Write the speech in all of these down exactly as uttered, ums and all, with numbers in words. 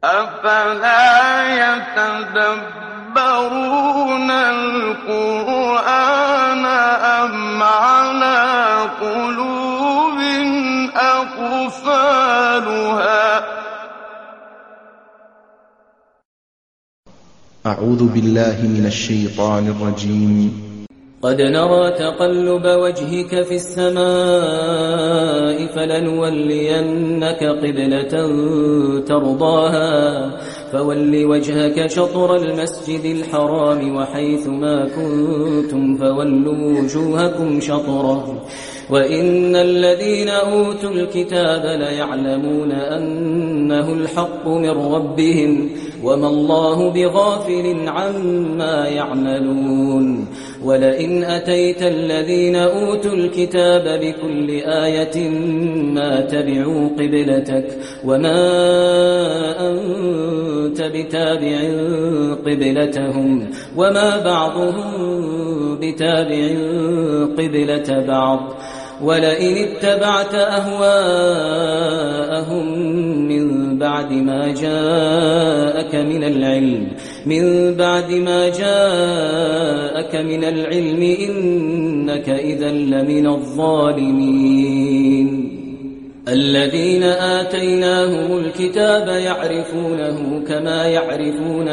أفلا يتدبرون القرآن أم على قلوب أقفالها أعوذ بالله من الشيطان الرجيم. قد نرى تقلب وجهك في السماء فلنولينك قبلة ترضاها فول وجهك شطر المسجد الحرام وحيث ما كنتم فولوا وجوهكم شطره وإن الذين أوتوا الكتاب ليعلمون أنه الحق من ربهم وما الله بغافل عما يعملون ولئن أتيت الذين أوتوا الكتاب بكل آية ما تبعوا قبلتك وما أنت بتابع قبلتهم وما بعضهم بتابع قبلة بعض ولئن اتبعت أهواءهم من بعد ما جاءك من العلم من بعد ما جاءك من العلم إنك إذا لمن الظالمين الذين آتيناهم الكتاب يعرفونه كما يعرفون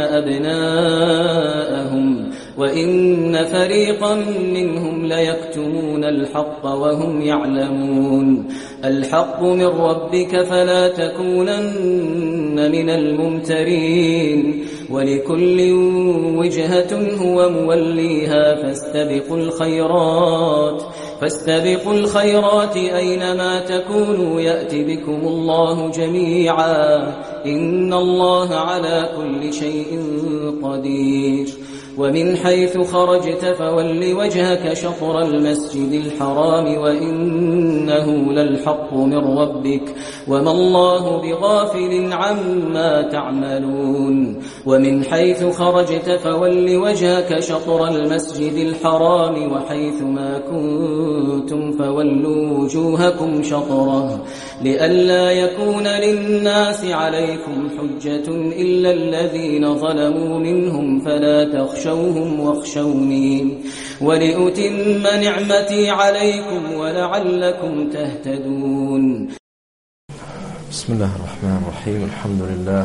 أبناءهم وإن فريقا منهم ليكتمون الحق وهم يعلمون الحق من ربك فلا تكونن من الممترين ولكل وجهة هو موليها فاستبقوا الخيرات فاستبقوا الخيرات أينما تكونوا يأتي بكم الله جميعا إن الله على كل شيء قدير ومن حيث خرجت فول وجهك شطر المسجد الحرام وإنه للحق من ربك وما الله بغافل عما تعملون ومن حيث خرجت فول وجهك شطر المسجد الحرام وحيث ما كنتم فولوا وجوهكم شطره لئلا يكون للناس عليكم حجة إلا الذين ظلموا منهم فلا تخشوهم واخشوني ولأتم نعمتي عليكم ولعلكم تهتدون. بسم الله الرحمن الرحيم الحمد لله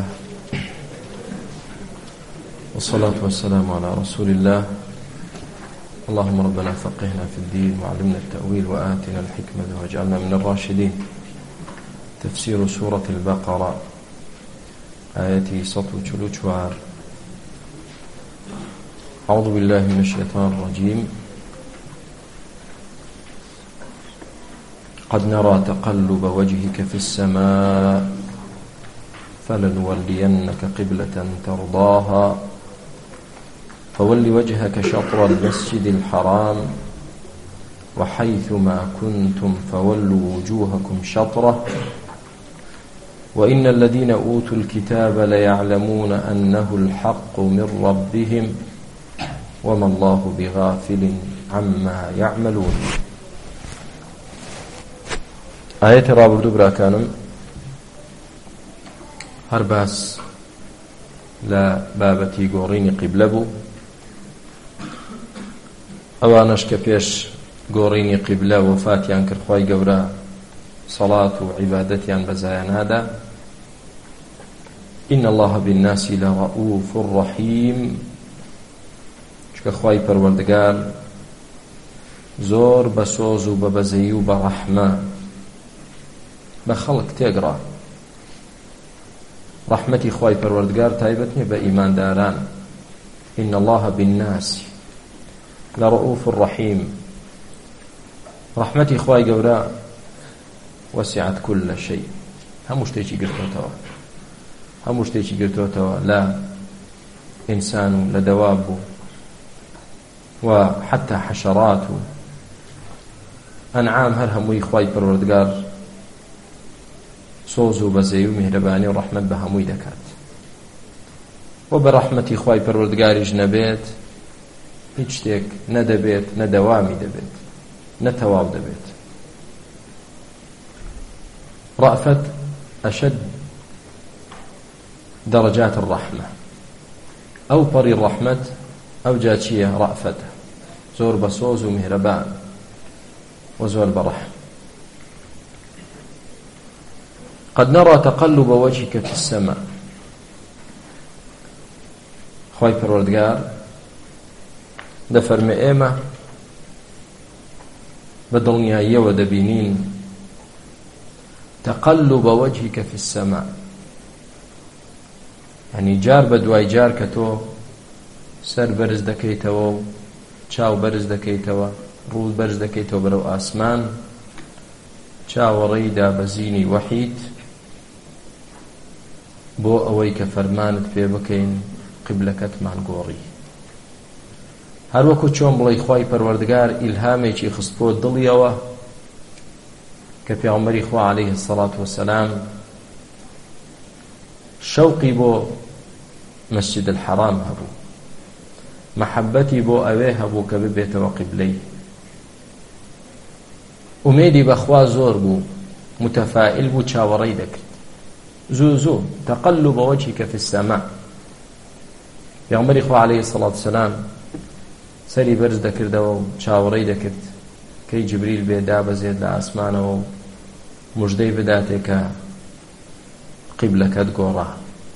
والصلاة والسلام على رسول الله اللهم ربنا فقهنا في الدين وعلمنا التأويل وآتنا الحكمة واجعلنا من الراشدين. تفسير سورة البقرة آياتي سطو چلوچوار. أعوذ بالله من الشيطان الرجيم. قد نرى تقلب وجهك في السماء فلنولينك قبلة ترضاها فول وجهك شطر المسجد الحرام وحيث ما كنتم فولوا وجوهكم شطره وإن الذين أوتوا الكتاب ليعلمون أنه الحق من ربهم وما الله بغافل عما يعملون. آية رابردو براكانم هر باس لا بابتي قوريني قبلبو اوانش كبيش قوريني قبلة وفاتيان كرخواي قورا صلاة وعبادتيان بزايان هذا. إن الله بالناس لرؤوف رحيم شكخواي پروردگار زور بسوز و ببزي و برحمة بخلق تقرأ رحمتي خواي پروردگار تايبتني بإيمان داران. إن الله بالناس لرؤوف رحيم رحمتي خواي قورا وسعت كل شيء هموش تيجي قرتوتوا هموش تيجي قرتوتوا لا إنسان لدواب وحتى حشرات أنعام هل هموي خواي پروردگار سوزو بزيو مهرباني ورحمة بهموي دكات وبرحمتي خواي پروردگاري جنبيت هیچ شتێک نەدەبێت نەدەوامی دەبێت نەتەواو دەبێت. رأفت أشد درجات الرحمة أو بري الرحمة أو جاتشية رأفته زور بسوز ومهربان وزور برحم. قد نرى تقلب وجهك في السماء خوي پروردگار دفرمي ايما بدڵنیاییە و دەبینین تقلب وجهك في السماء، يعني جار بدواي جار كتو سر برز دكيتوا و چاو برز دكيتوا روز برز دكيتوا برو آسمان چاو ريدا بزيني وحيد بو اويك فرمانت في بكين قبلكت مانگۆڕی. هەروەکو چۆن بڵێ خوای پەروەردگار ئیلهامێکی خستبۆ دڵیەوە کە پێغەمبەری خوا عەلەیهی السەڵات وەسەلام شەوقی بۆ مەسجد الحەرام هەبوو، مەحەبەتی بۆ ئەوێ هەبوو کە ببێتەوە قیبلەی، ئومێدی بەخوا زۆر بوو، متەفائیل بوو، چاوەڕێی دەکرد. زوو زوو تقلب وجهك في السماء. پێغەمبەری خوا عەلەیهی السەڵات وەسەلام سەری بەرز دەکردەوە و چاوەڕێی دەکرد کەی جبریل بێ دابەزێت لە ئاسمانەوە و موژدەی بداتێ کە قیبلەکەت گۆڕا.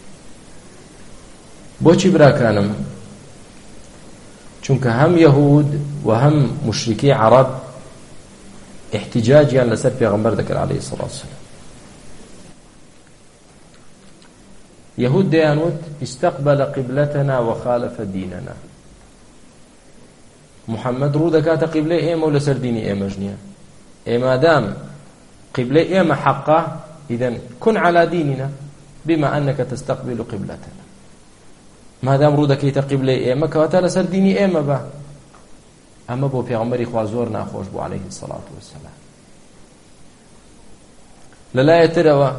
بۆچی براکانم؟ چونکە هەم یەهود و هەم مشریکی عەرەب احتیجاجیان لەسەر پێغەمبەر دەکرد عەلەیهی السەڵات وەسەلام. يهود ديانوت استقبل قبلتنا وخالف ديننا. محمد رو دكات قبلة إيما ولا سر ديني إيما جنيا إيما دام قبلة إيما حقه إذن كن على ديننا بما أنك تستقبل قبلتنا. ما دام رو دكيت قبلة إيما كواتا لسر ديني إيما با. أما بو پیغمبری خوا زور ناخوش بو عليه الصلاة والسلام. للا يتروا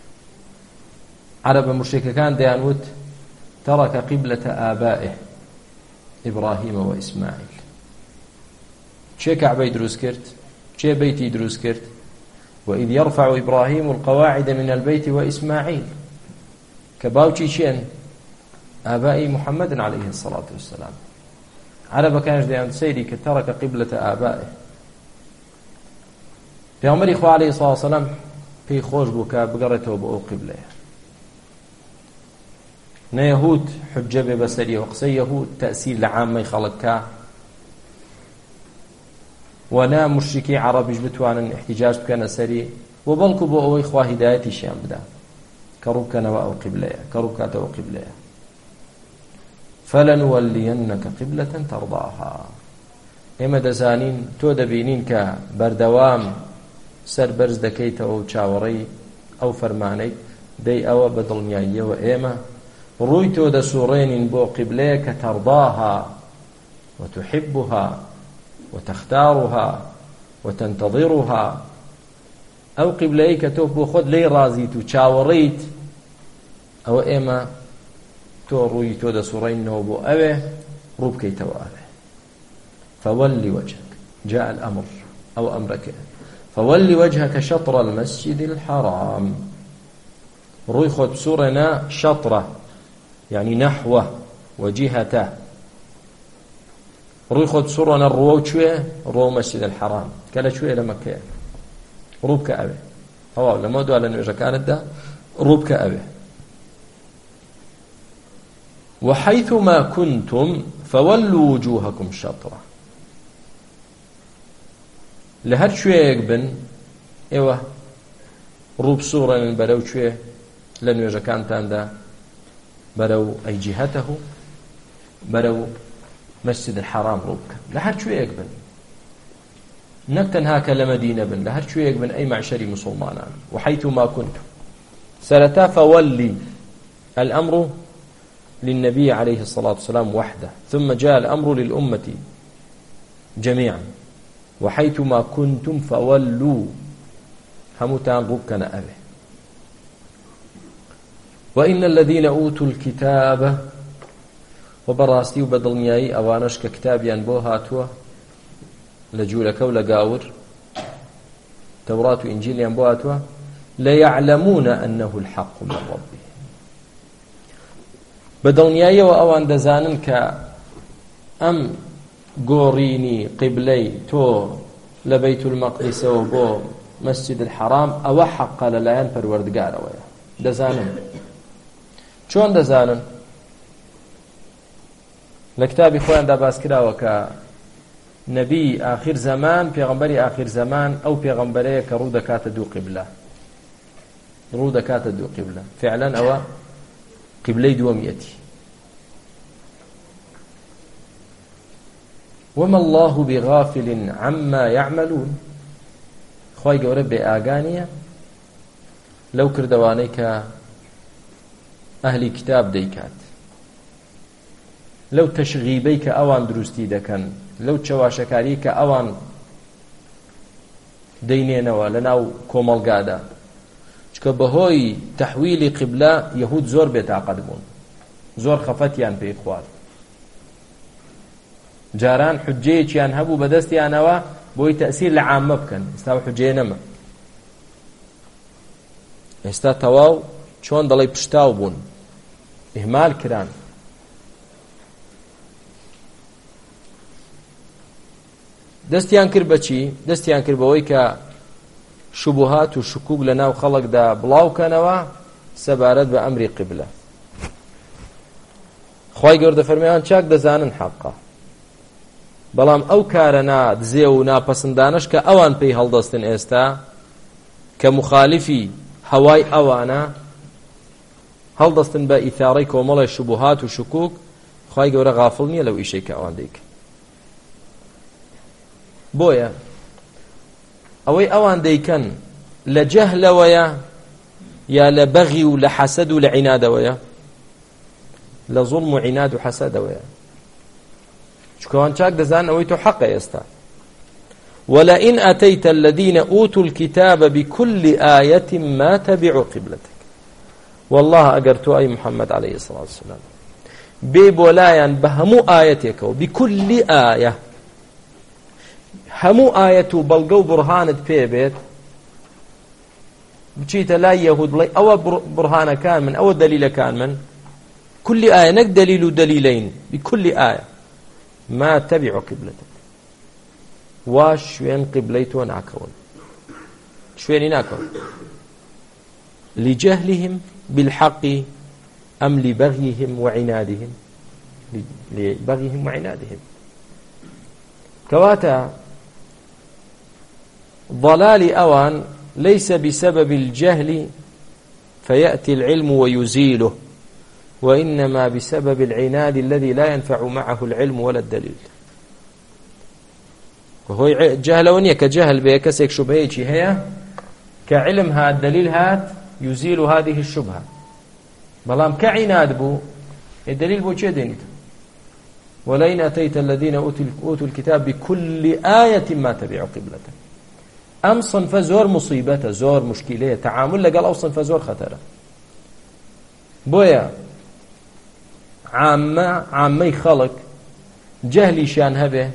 عرب مشرك كان ديانوت ترك قبلة آبائه إبراهيم وإسماعيل. چه كعبي دروس كرت؟ چه بيتي دروس كرت؟ وإذ يرفع إبراهيم القواعد من البيت وإسماعيل. كباوشي شين آبائي محمد عليه الصلاة والسلام. عرب كانش ديان سيري كترك قبلة آبائه. في عمر إخوة عليه الصلاة والسلام في خوش بوكا بقرته بأو قبلة. نا يهود حجة ببسرية وقصي يهود تأثير لعامة خلقها، ونا مشركي عرب يجبتوانا احتجاج بكنا سري وبلكو بأو إخوة هدايتي شيئا بدا كروب كان وأو قبلة كروب كاتو قبلة. فلنولينك قبلة ترضاها. إما دزانين تو دبينين كبردوام سر برز دكيت أو تشاوري أو فرماني دي أو بدلنياية وإما رويتو دا سورين بو قبليك ترضاها وتحبها وتختارها وتنتظرها. أو قبليك توبو خد لي رازيت وشاوريت أو إما تو رويتو دا سورين نوبو أبه روبكي تو أبه. فولي وجهك جاء الأمر أو أمرك فولي وجهك شطر المسجد الحرام. روي خد سورنا شطرة يعني نحوه وجهته. روي خد سورنا الرو شوية رو مسجد الحرام كلا شوية لمكة روبك أبه هو لما دو على نوجه كانت ده روبك أبه. وحيثما كنتم فولوا وجوهكم شطرة. لهر شوية يقبن ايوه روب سورنا برو شوية لنوجه كانت عنده برو أي جهته برو مسجد الحرام روبك لهر شوية يقبن نكتن هاك لمدينة بن لهر شوية يقبن أي معشري مسلمان. وحيثما كنتم سلتا فولي الأمر للنبي عليه الصلاة والسلام وحده ثم جاء الأمر للأمة جميعا. وحيثما كنتم فولوا همتان روبكنا أبه. وإن الذين أوتوا الكتاب وبراستي وبدلنياي أوانش ككتابيان بو هاتوا لجولك ولقاور توراة وإنجيل بو هاتوا ليعلمون أنه الحق من ربهم. بەدڵنیاییەوە ئەوان دەزانن کە ئەم گۆڕینی قیبلەی تۆ لە بەیت المەقدسەوە بۆ مەسجد الحەرام ئەوە حەقە لەلایەن پەروەردگارەوەیە. دەزانن. چۆن دەزانن؟ لە کتابی خۆیاندا باس کراوە کە نەبی ئاخر زەمان، پێغەمبەری ئاخر زەمان ئەو پێغەمبەرەیە کە ڕوو دەکاتە دوو قیبلە، ڕوو دەکاتە دوو قیبلە. فعلەن ئەوە قیبلەی دووەمیەتی. وما الله بغافل عما يعملون. خوای گەورە بێ ئاگانیە لەو کردەوانەی کە ئەهلی کتاب دەیکات، لەو تەشغیبەی کە ئەوان دروستی دەکەن، لەو چەواشەکاری کە ئەوان دەینێنەوە لە ناو کۆمەڵگادا. چکە بەهۆی تەحویلی قیبلە یەهود زۆر بێتاقەت بوون، زۆر خەفەتیان پێی خوارد. جاران حجەیەکیان هەبوو بەدەستیانەوە بۆی تەئسیر لە عامە بکەن. ئێستا و حجەیە نەما. ئێستا تەواو چۆن دەڵێ پشتاو بوون، ئیهمال کران. دەستیان کرد بەچی؟ دەستیان کرد بەوەی کە شوبهات و شکوک لە ناو خەڵکدا بڵاوکەنەوە سەبارەت بە ئەمری قیبلە. خوای گەورە دەفەرمێ چاک دەزانن حەقە، بەڵام ئەو کارە نادزێ و ناپەسندانەش کە ئەوان پێی هەڵدەستن ئێستا کە مخالیفی هەوای ئەوانە هەڵدەستن بە ئیثارەی کۆمەڵی شوبهات و شکوک. خوای گەورە غافڵ نییە لەو ئیشەی کە ئەوان دەیکەن. بۆیە ئەوەی ئەوان دەیکەن لە جەهلەوەیە یا لە بەغی و لە حەسەد و لە عینادەوەیە؟ لە زوڵم و عیناد و حەسەدەوەیە. چکەوان چاک دەزان ئەوەی تۆ حەقە ئێستا. ولئن أتيت الذين أوتوا الكتاب بكل آية ما تبعوا قبلتك. والله أجر تو أي محمد عليه الصلاة والسلام ببولايان بهمو آياتك بكل آية، همو آية بلغو برهانت بيبت بچيت لا يهود لي أو برهان كان من أو دليل كان من كل آية نك دليل دليلين بكل آية ما تبعوا قبلتك. واش شوين قبليتو ناكون شوين ناكون لجهلهم بالحق أم لبغيهم وعنادهم؟ لبغيهم وعنادهم. كواتا ضلال أوان ليس بسبب الجهل فيأتي العلم ويزيله، وإنما بسبب العناد الذي لا ينفع معه العلم ولا الدليل. وهو جهل ونيا كجهل بيكسك شبهة هي كعلم هذا الدليل هات يزيل هذه الشبهة. بلام كعناد بو الدليل بو شدين. ولئن أتيت الذين أوتوا الكتاب بكل آية ما تبعوا قبلته. أم صنف زور مصيبة زور مشكلة تعامل لقال أو صنف زور خطرة. بويا عامة عامي خلق جهلي شان هبه.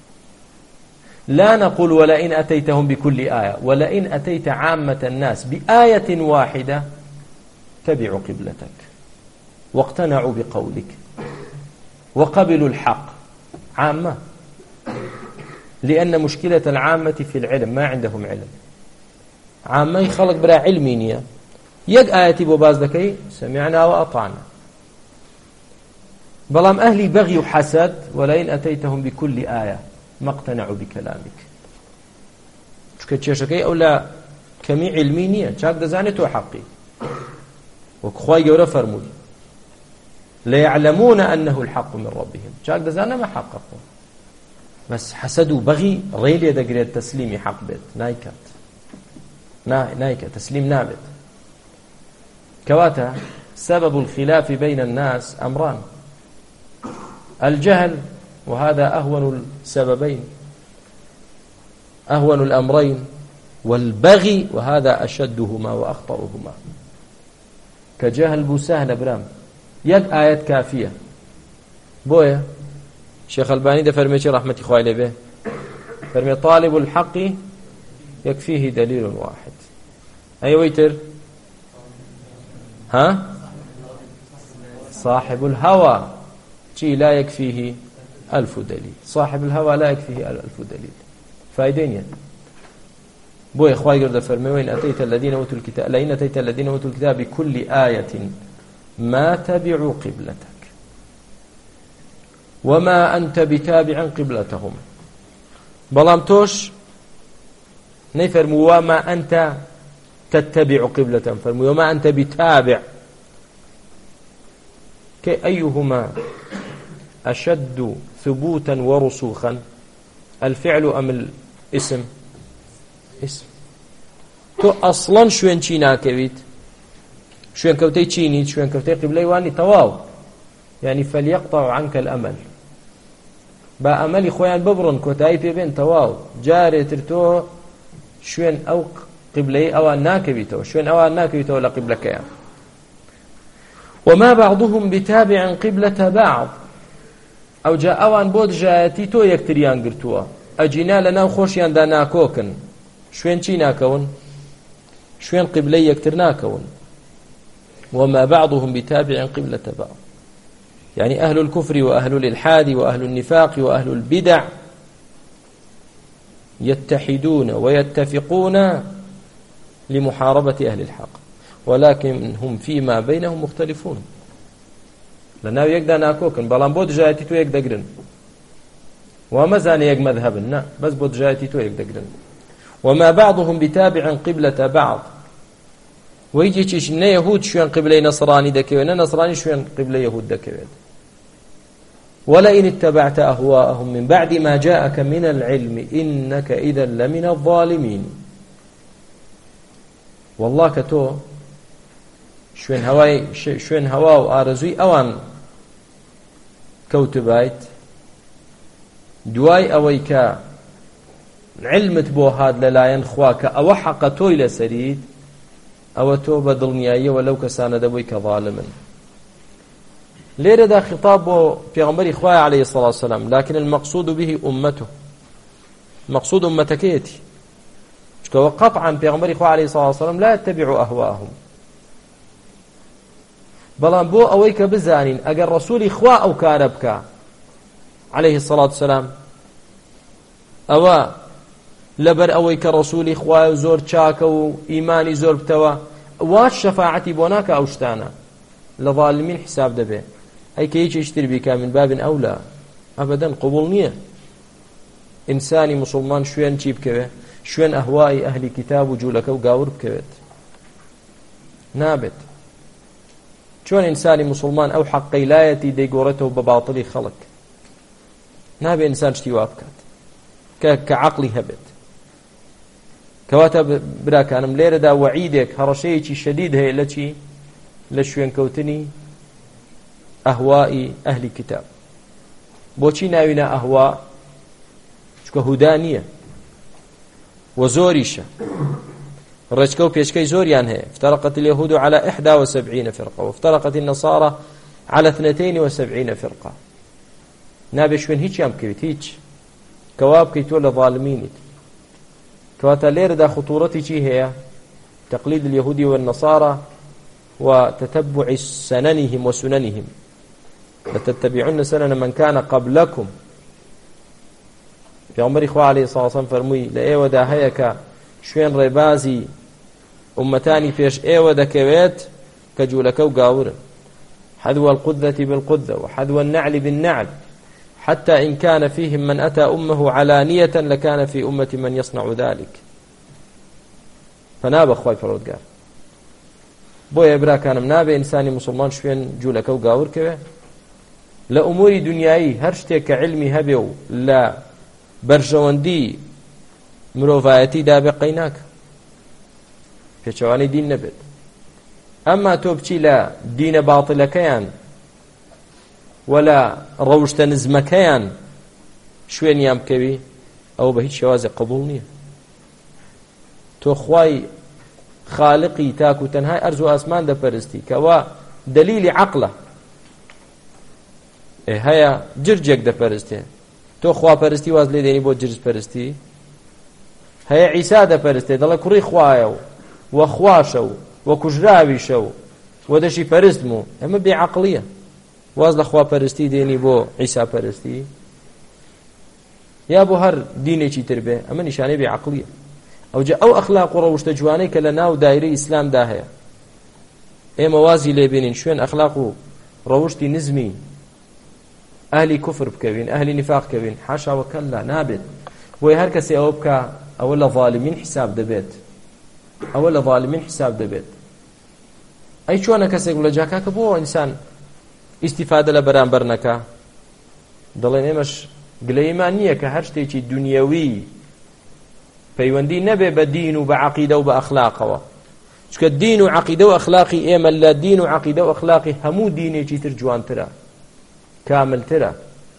لا نقول ولئن أتيتهم بكل آية، ولئن أتيت عامة الناس بآية واحدة تبعوا قبلتك واقتنعوا بقولك وقبلوا الحق. عامة، لأن مشكلة العامة في العلم، ما عندهم علم. عامة يخلق برا علمينية يق آياتي بوباز دكي سمعنا وأطعنا. بلام أهلي بغي وحسد ولئن أتيتهم بكل آية ما اقتنعوا بكلامك. شكتشكي أو لا كمي علمينية شاك دزانته حقي وكخواي جورا فرمود لا يعلمون أنه الحق من ربهم. شاك دزانا ما حققوا بس حسدوا بغي غير يدقر التسليم حق بيت نايكات نا نايكات تسليم نابت. كواتا سبب الخلاف بين الناس أمران: الجهل وهذا أهون السببين أهون الأمرين، والبغي وهذا أشدهما وأخطرهما. كجهل بو سهل برام يك آيات كافية. بويا شيخ الباني ده فرميتي رحمتي خوالي به فرمي طالب الحق يكفيه دليل واحد. أي ويتر ها صاحب الهوى شي لا يكفيه ألف دليل صاحب الهوى لا يكفيه ألف دليل فايدين بو إخوائي قرد فرموين أتيت الذين أوتوا الكتاب لئن أتيت الذين أوتوا الكتاب بكل آية ما تبعوا قبلتك وما أنت بتابع قبلتهم بلام توش نفرموا وما أنت تتبع قبلة فرموا وما أنت بتابع كأيهما أشد ثبوتا ورسوخا الفعل أم الاسم اسم تو أصلا شوين چي ناكويت شوين كوتي چيني شوين كوتي قبلي واني تواو يعني فليقطع عنك الأمل با أملي خوان ببرن كوتاي في بين تواو جاري ترتو شوين أو قبلي أو ناكويتو شوين أو ناكويتو لقبلك يعني. وما بعضهم بتابع قبلة بعض أو جاء أوان بود جايتي تو يكتريان قرتوا أجينا لنا خوشيان دا ناكوكن شوين چي ناكون شوين قبلي يكتر ناكون وما بعضهم بتابع قبلة بعض يعني أهل الكفر وأهل الإلحاد وأهل النفاق وأهل البدع يتحدون ويتفقون لمحاربة أهل الحق ولكن هم فيما بينهم مختلفون لأنه يقدر ناكوكن بلان بود جايتي تو يقدرن وما زاني يق مذهبن لا بس بود جايتي تو يقدرن وما بعضهم بتابع قبلة بعض ويجي تشيش نا يهود شوين قبلة نصراني دكوين نصراني شوين قبلة يهود دكوين ولئن اتبعت أهواءهم من بعد ما جاءك من العلم إنك إذا لمن الظالمين والله كتو شوين هواي شوين هوا وآرزوي أوان كوتبايت دواي أويكا علمت بو هاد للاين خواك أو حق توي لسريد أو تو بدلنياية ولو كسان دبوي كظالما ليرة دا خطاب بو پیغمبر إخوة عليه الصلاة والسلام لكن المقصود به أمته مقصود أمتكيتي وقطعا پیغمبر إخوة عليه الصلاة والسلام لا يتبعوا أهواءهم بلان بو أويك بزانين أقر رسول إخوة أو كاربك عليه الصلاة والسلام أو لبر أويك رسول إخوة زور چاك وإيماني زور بتوا واش شفاعتي بوناك أوشتانا لظالمين حساب دبي أي كي يشتري بك من باب أولى أبدا قبول نية إنساني مسلمان شوين چيب كوه شوين أهوائي أهل كتاب وجولك وقاور بكوت نابت شون إنساني مسلمان أو حقي لا يتي دي قورته بباطلي خلق نابي إنسان اشتواب كات كعقلي هبت كواتا براك أنا مليرة دا وعيدك هرشيكي شديد هي لشي لشوين كوتني أهوائي أهل كتاب بوشي ناوينا أهواء شكو هدانية وزوريشة الرجكو بيشكي زوريان هي افترقت اليهود على إحدى وسبعين فرقة وافترقت النصارى على اثنتين وسبعين فرقة نابي شوين هيك يام كويت هيك كواب كيتول الظالمين كواتا لير دا خطورتي شي هي تقليد اليهود والنصارى وتتبع سننهم وسننهم لتتبعون سنن من كان قبلكم في عمر إخوة عليه الصلاة والسلام فرمي لأيوة دا هيك شوين ريبازي أمتاني فيش أيوة دا كويت كجولك وقاور حذو القذة بالقذة وحذو النعل بالنعل حتى إن كان فيهم من أتى أمه علانية لكان في أمة من يصنع ذلك فناب أخوي فرودقار بويا إبرا كان منابي إنساني مسلمان شوين جولك وقاور كوي لأمور دنياي هرشتك علمي هبيو لا برجواندي مروفايتي دابي قيناك في شواني دين نبت أما توبتي لا دين باطل كيان ولا روشت نزمكيان شوين يام كوي أو بهيت شوازي قبول نية تو خواي خالقي تاكو تنهاي أرزو أسمان دا پرستي كوا دليل عقله إيه هيا جرجك دا پرستي تو خوا پرستي واز ليديني بو جرج پرستي هيا عيسى دا پرستي دل كري خوايو وخواشو وكجراوي شو ودشي پرستمو اما بعقلية واز لە خواپەرستی دێنی بۆ عیساپەرستی یا بۆ هەر دینێکی تر بێ، ئەمە نیشانەی بێعەقڵیە. ئەوجا ئەو ئەخلاق و ڕەوشتە جوانەی کە لە ناو دایرەی ئیسلامدا هەیە ئێمە وازی لێبێنین شوێن ئەخلاق و ڕەوشتی نزمی ئەهلی کوفر بکەوین، ئەهلی نیفاق بکەوین، حاشا وەکەلا نابێت. بۆی هەر کەسێ ئەوە بکە ئەوە لە ظالمین حساب دەبێت، ئەوە لە ظالمین حساب دەبێت. ئەی چۆنە کەسێک لە جاکا کە بۆ ئینسان ئیستیفادە لە بەرامبەر نەکا؟ دەڵێن ئێمەش گلەیمان نییە کە هەر شتێکی دنیەوی پەیوەندی نەبێ بە دین و بە عەقیدە و بە ئەخلاقەوە، چونکە دین و عەقیدە و ئەخلاقی ئێمە لە دین و عەقیدە و ئەخلاقی هەموو دینێکی تر جوانترە، كاملترا.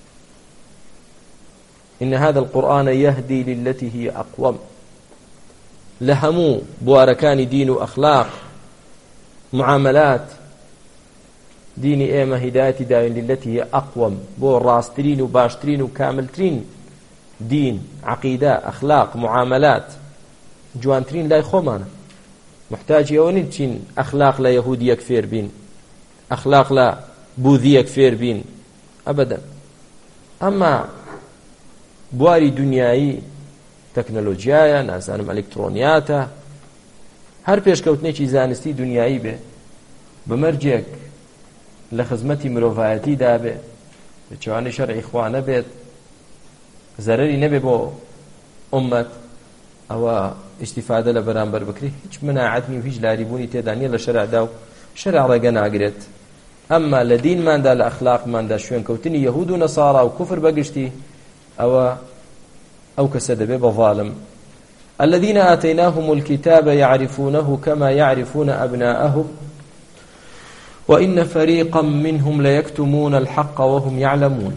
إن هذا القرآن يهدي للتي هي أقوم. لهمو بواركان دين وأخلاق معاملات ديني إيما هداية داين للتي هي أقوم، بو راسترين وباشترين وكاملترين دين عقيدة أخلاق معاملات جوانترين لا يخومانا محتاج يونين تشين أخلاق لا يهودية كفير بين، أخلاق لا بوذية كفير بين أبدا. أما بواري دنياي تەکنەلۆجیایە، نازانم ئەلێکترۆنیاتە، هەر پێشکەوتنێکی زانستی دنیایی بێ بمەرجێک لە خزمەتی مرۆڤایەتیدا بێ، بەچوانی شەرعی خوا نەبێت، زەرەری نەبێ بۆ ئومەت، ئەوە ئیستیفادە لە بەرامبەر بکری هیچ مناعەتنی و هیچ لاریبوونی تێدا نییە لە شەرعدا و شەرع ڕێگە ناگرێت. ئەمما لە دینماندا لە ئەخلاقماندا شوێنکەوتنی یەهود و نەسارا و کوفر بەگشتی ئەوە ئەو کەسە دەبێ بە ظالم. الذين آتيناهم الكتاب يعرفونه كما يعرفون أبناءهم وإن فريقا منهم ليكتمون الحق وهم يعلمون.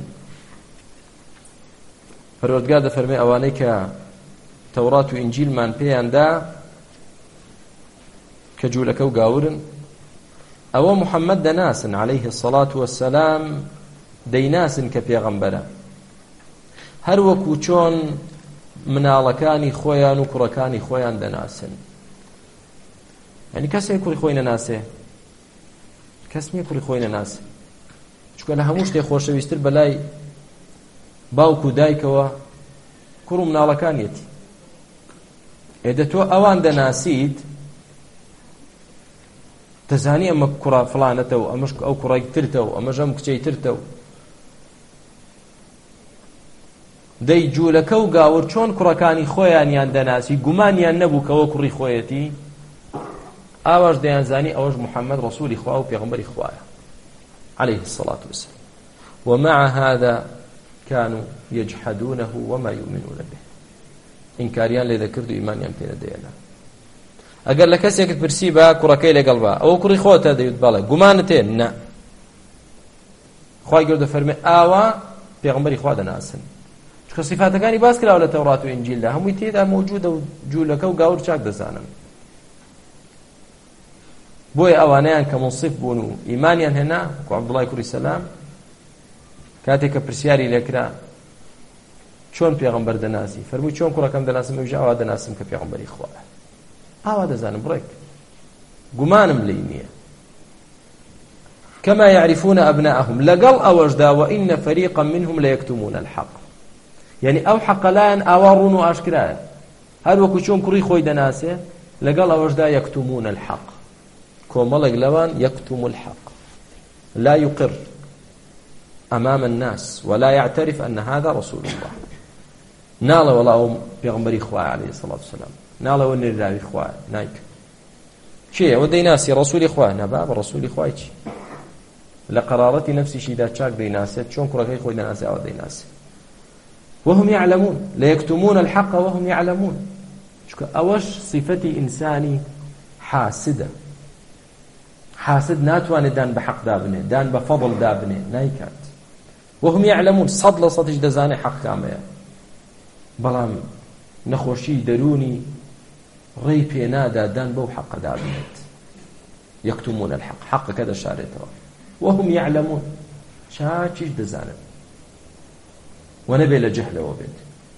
پەروەردگار دەفەرمێ ئەوانەی کە تەورات و ئینجیلمان پێیاندا کە جوولەکە و گاورن، ئەوە محەممەد دەناسن عليه الصلاة والسلام، دەیناسن کە پێغەمبەرە، هەر وەکو چۆن مناڵەکانی خۆیان و کوڕەکانی خۆیان دەناسن. یعنی کەسێک کوڕی خۆی نەناسێ، کەس نییە کوڕی خۆی نەناسێ، چونکە لە هەموو شتێک خۆشەویستتر بەلای باوک و دایکەوە کوڕ و مناڵەکانیەتی. ئێدە تۆ ئەوان دەناسیت، دەزانی ئەمە کوڕە فڵانەتە و ئەمەش ئەو کوڕی ترتە و ئەمەش ئەم کچەی ترتە و دەی جوولەکە و گاور چۆن کوڕەکانی خۆیانیان دەناسی، گومانیان نەبوو کەەوە کوڕی خۆیەتی، ئاواش دەیانزانی ئەوەش محەممەد ڕەسوولی خوا و پێغەمبەری خوایە عليه الصلاة والسلام. ومع هذا كانوا يجحدونه وما يؤمنون به. إنكاريان لذا كردوا إيمانيان تينا دينا. ئەگەر لە کەسێکت پرسی بە کوڕەکەی لەگەڵ بە ئەوە کوڕی خۆتە دەیوت بەڵێ گومانت هەیە؟ نە. خوای گەورە دەفەرمێ ئاوا پێغەمبەری خوا دەناسن، چونکە صفاتەکانی باس کراوە لە تەورات و ئینجیلدا، هەمووی تێدا موجودە و جوولەکە و گاور چاک دەزانن. بۆیە ئەوانەیان کە منصف بوون و ئیمانیان هێنا وەکو عەبدوڵای کوڕی سەلام، کاتێک کە پرسیاری لێکرا چۆن پێغەمبەر دەناسی، فەرمووی چۆن کوڕەکەم دەناسم؟ ئەویش ئاوا دەناسم کە پێغەمبەری خوایە، ئاوا دەزانم، بڕێک گومانم لێی نییە. كما يعرفون أبناءهم لقل أوجدا وإن فريقا منهم ليكتمون الحق. يعني أو حق لان أورون وأشكران هل وكشون كري خوي دناسه لقل أوجدا يكتمون الحق، كومالك لوان يكتم الحق، لا يقر أمام الناس ولا يعترف أن هذا رسول الله. نال ولا أم بيغمبري إخوة عليه الصلاة والسلام، نال ونرى إخوة نايك شيء ودي ناسي رسول إخوة نباب رسول إخوة لقرارة نفسي شيء ذا شاك دي ناسي شون كركي خوي ناسي أو دي ناسي وهم يعلمون لا يكتمون الحق وهم يعلمون. أوش صفتي إنساني حاسدة، حاسد ناتوان دان بحق دابنه، دان بفضل دابنه نايكات، وهم يعلمون صد لصدج دزاني حق كامية بلام نخوشي دروني ري بينادا دان بو حق دابنت، يكتمون الحق حق كذا شارته وهم يعلمون شاچش دزانن ونبي لجهل وبيت.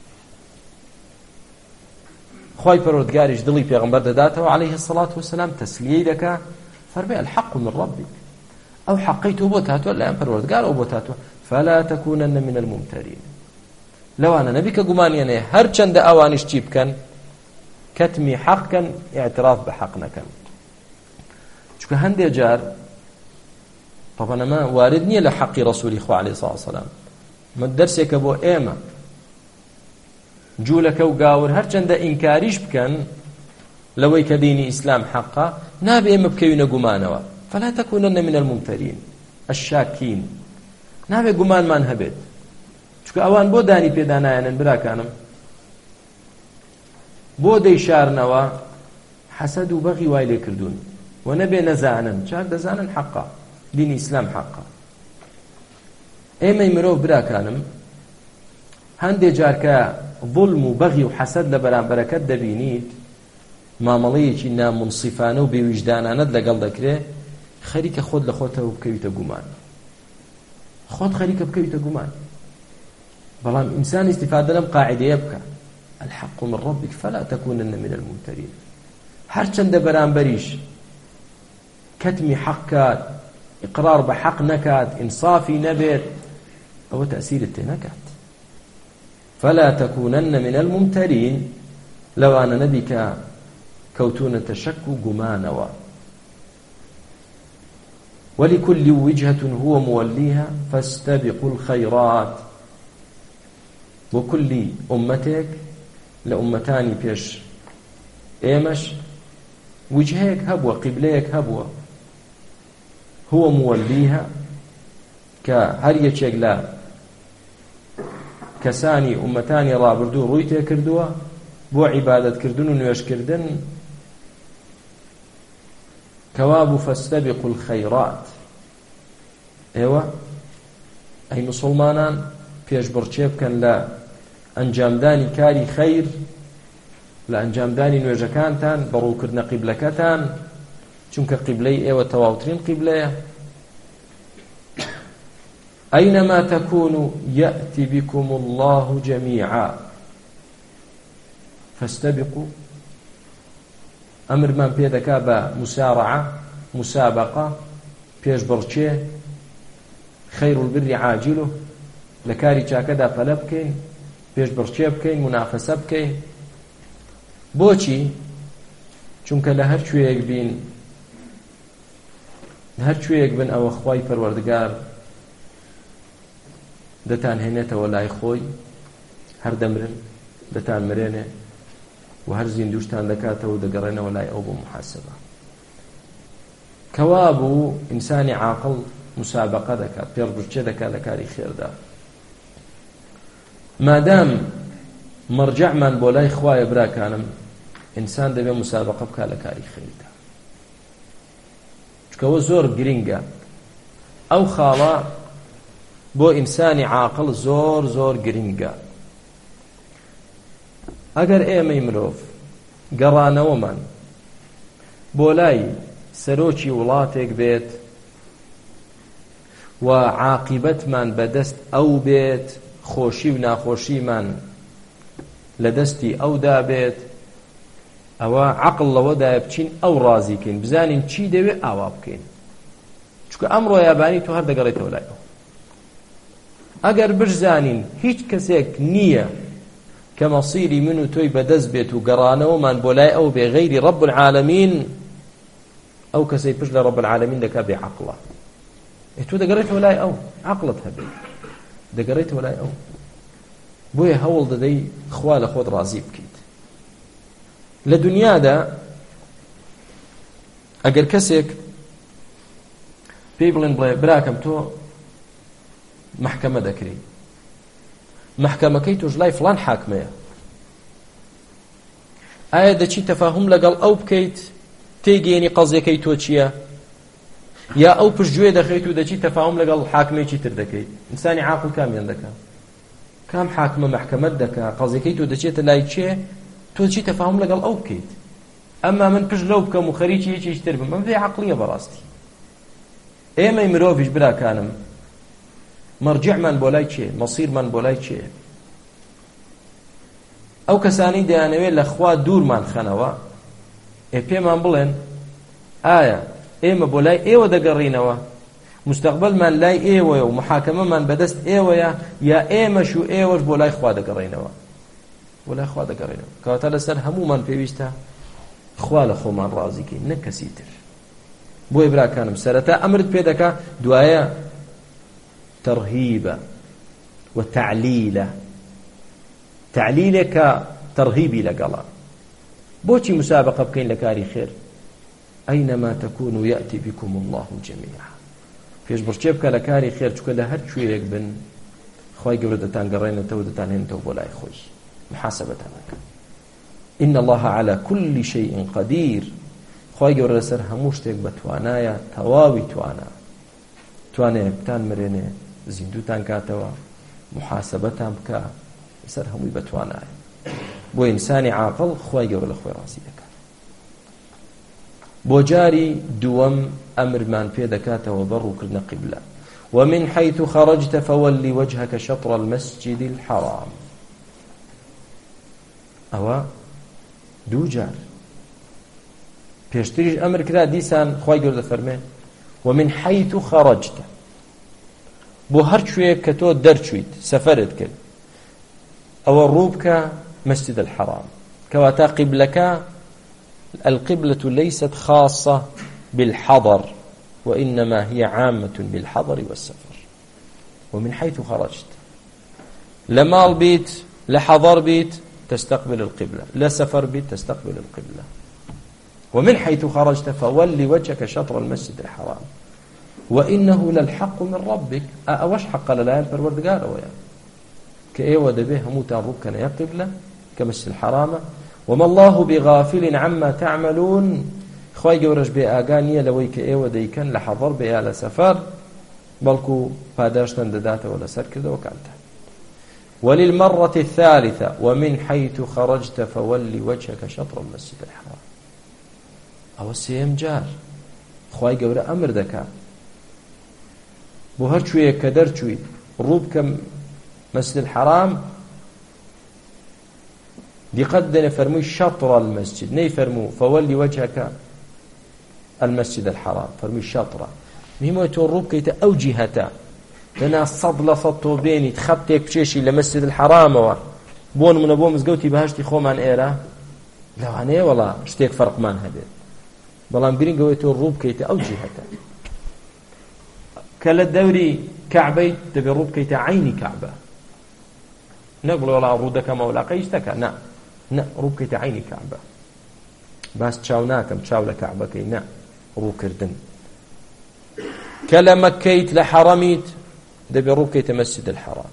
خوای پەروەردگاریش دڵی پێغەمبەر دەداتەوە عليه الصلاة والسلام تەسلیەی دەکا، فەرمێ الحق من ربك، ئەو حەقەی تۆ بۆت هاتووە لایەن پەروەردگار ئەو بۆت هاتووە فلا تكونن من الممترين لەوانە نەبی کە گومانیانەیە هەر چەندە ئەوانیش چی بکەن کەتمی حەقکەن ئیعتراف بە حەق نەکەن چونکە هەندێک جار طبعا ئەمە وارد نییە لە حەقی ڕەسوولی خوا عەلەیهی سڵاو وسەلام مە دەرسێکە بۆ ئێمە جوولەکە و گاور هەر چەندە ئینکاریش بکەن لەوەی کە دینی ئیسلام حەقا نابێ ئێمە بکەوینە گومانەوە فلا تكونن من الممترين الشاكين نابێ گومانمان هەبێت چونکە ئەوان بۆ دانی پێدا نایەنن براکانم بۆ دەیشارنەوە حەسەد و بەغی وای لێ کردوون و نەبێ نەزانن چاک دەزانن حەقا دینی ئیسلام حەقا ئێمەی مرۆڤ براکانم هەندێک جار کە ظلم و بەغی و حەسەد لە بەرامبەرەکەت دەبینیت مامەڵەیەکی نامونصیفانە و بێویژدانانەت لەگەڵ دەکرێ خەریکە خۆت لە خۆتەوە بکەویتە گومان خۆت خەریکە بکەویتە گومان بەڵام ئینسان استیفادە لەم قاعیدەیە بکە الحق من ربك فلا تكونن من الممترين هەر چەندە بەرامبەریش کەتمی حەق کات ئیقرار بە حەق نەکات ئینصافی نەبێت ئەوە تەئسیرت تێ نەکات فلا تكونن من الممترين لەوانە نەبی کە کەوتونەتە شەک و گومانەوە ولكل وجهة هو موليها فاستبقوا الخيرات وكل أمتك لأمتاني بيش إيمش وجهك هبوة قبليك هبوة هو موليها كهر يشيك لا كساني أمتاني رابردو رويته كردوا بو عبادة كردن ونوش كردن كواب فاستبقوا الخيرات ايوه اي مسلمانان پیش برچه بکن لا انجامدانی کاری خیر لا انجامدانی نوێژەکانتان بەڕووکردنە قیبلەکەتان چونکە قیبلەی ئێوە تەواوترین قیبلەیە أينما تكونوا يأتي بكم الله جميعا فاستبقوا أمر من بيدكا بمسارعة مسابقة بيش برچه خير البر عاجله لكاري چاكدا طلبكين بيش برچه بكين منافسة بكين بۆچی چونکە لە هەر کوێیەک بین هەر کوێیەک بن ئەوە خوای پەروەردگار دەتان هێنێتەوە لای خۆی هەر دەمرن دەتان مرێنێ و هەر زیندوشتان دەکاتەوە دەگەڕێنەوە لای ئەو بۆ محاسبە کەوا بوو ئینسانی عاقڵ مسابقە دەکات پێڕبرچێ دەکات لە کاری خێردا مادام مرجعمان بۆ لای خوایە براکانم ئینسان دەبێ مسابقە بکات لە کاری خێردا چکەوە زۆر گرینگە ئەو خاڵە بۆ ئینسانی عاقڵ زۆر زۆر گرینگە ئەگەر ئێمەی مرۆڤ گەڕانەوەمان بۆ لای سەرۆکی وڵاتێک بێت و عاقیبەتمان بەدەست ئەو بێت خۆشی و ناخۆشیمان لە دەستی ئەودا بێت ئەوە عەقڵ لەوەدایە بچین ئەو ڕازیکەین بزانین چی دەوێ ئاوا بکەین چونکە ئەمڕۆ یابانی تۆ هەر دەگەڕێتەوە لای ئەو ئەگەر بشزانین هیچ کەسێک نییە کە مەسیری من و تۆی بەدەست بێت و گەڕانەوەمان بۆ لای ئەو بێ غەیری ڕەب العالەمین ئەو کەسەی پشت لە ڕەب العالەمین دەکا بێ عەقڵە تۆ دەگەڕێتەوە لای ئەو عەقڵت هەبێت دەگەڕێتەوە لای ئەو بۆیە هەوڵ دەدەی خوا لە خۆت ڕازی بکەیت لە دنیادا ئەگەر کەسێک پێی بڵێن بڵێ براکەم تۆ محکەمە دەکرێت محکەمەکەی تۆش لای فڵان حاکمەیە ئایا دەچی تەفاهم لەگەڵ ئەو بکەیت تێگەیەنی قەزیەکەی تۆ چییە یا ئەو پشتگوێ دەخەیت و دەچی تەفاهم لەگەڵ حاکمێکی تر دەکەیت ئینسانی عاقڵ کامیان دەکات کام حاکمە محکەمەت دەکات قەزیەکەی تۆ دەچێتە لای چێ تۆ چی تەفاهم لەگەڵ ئەو بکەیت ئەمما من پشت لەو بکەم و خەریکی یەکێکی تر بم ئەم بێ عەقڵیە بەڕاستی ئێمەی مرۆڤیش براکانم مرجعمان بۆ لای چێ مەسیرمان بۆ لای چێ ئەو کەسانی دەیانەوێت لە خوا دوورمان خەنەوە ئێ پێمان بڵێن ئایا ئێمە بۆ لای ئێوە دەگەڕینەوە مستقبلمان لای ئێوەیە و محاکەمەمان بەدەست ئێوەیە یا ئێمەش و ئێوەش بۆ لای خوا دەگەڕێنەوە بۆ لای خوا دەگەڕێنەوە کەواتە لەسەر هەمومان پێویستە خوا لە خۆمان ڕازیکەین نەک کەسی تر بۆی براکانم سەرەتا ئەمرت پێ دەکا دوایە تەرهیبە وتعلیلە تعلیلێکە تەرهیبی لەگەڵا بۆچی مسابقە بکەین لە کاری خێر ئەینەما تەکونوا یەئتی بکم الله جەمیعا پێشبڕکێ بکە لە کاری خێر چونکە لە هەر کوێیەک بن خوای گەورە دەتانگەڕێنێتەوە دەتانهێنێتەوە بۆ لای خۆی محاسبەتان دەکات إن الله على كل شيء قدير خوای گەورە لەسەر هەموو شتێک بەتوانایە تەواوی توانە توانێ بتان مرێنێ زیندوتان کاتەوە محاسبەتان بکە لەسەر هەمووی بەتوانایە بۆ ئینسانی عاقڵ خوای گەورە لە خۆی ڕازی دەکات بۆ جاری دووەم ئەمرمان پێ دەکاتەوە بە ڕووکردنە قیبلە ومن حيث خرجت فولي وجهك شطر المسجد الحرام ئەوە دوو جار پێشتریش ئەمر کرا دیسان خوای گەورە دەفەرمێ ومن حيث خرجت بۆ هەر کوێیەک کە تۆ دەرچوویت سەفەرت کرد ئەوە ڕوو بکە مسجد الحرام کەواتە قیبلەکە القبلة ليست خاصة بالحضر وإنما هي عامة بالحضر والسفر ومن حيث خرجت لمال بيت لحضر بيت تستقبل القبلة لا سفر بيت تستقبل القبلة ومن حيث خرجت فولي وجهك شطر المسجد الحرام وإنه للحق من ربك أوش حق للايان پروردگار ويا كأيوة دبيه هموتان ربكنا يا قبلة كمسجد الحرام وما الله بغافل عما تعملون خواهي گەورەش بێ ئاگانیە لەوەی کە ئێوە دەیکەن لە حەضەر بێ یا لە سەفەر بەڵکو پاداشتان دەداتەوە لەسەر کردەوەکانتان وللمرة الثالثة ومن حيث خرجت فولي وجهك شطر المسجد الحرام ئەوە سێم جار خواهی گەورە ئەمر دەکات بۆ هەر کوێیەک کە دەرچوویت ڕوو بکە مسجد الحرام دقت دەنێ فەرمووی شطر المسجد نەی فەرموو فولي وجهك المسجد الحرام فەرمووی شطرة مهمە تۆ ڕوو بکەیتە ئەو جیهەتە تەنها سەد لە سەد تۆ بێنیت خەبتێک بچێشی لە مسجد الحرامەوە بۆ نمونە بۆ مزگەوتی بەهەشتی خۆمان ئێرە لەوانەیە وەڵا شتێک فەرقمان هەبێت بەڵام گرنگەوەی تۆ ڕوو بکەیتە ئەو جیهەتە کە لە دەوری کەعبەیت دەبێ ڕوو بکەیتە عەینی کەعبە نەک بڵێ وەڵا ڕوو دەکەمە وەلا قەیشتەکە نا نا ڕوو بکەیتە عەینی کەعبە باس چاو ناکەم چاو لە کەعبەکەی نا ڕووکردن کە لە مەکەیت لە حەڕەمیت دەبێ ڕوو بکەیتە مەسجد الحەرام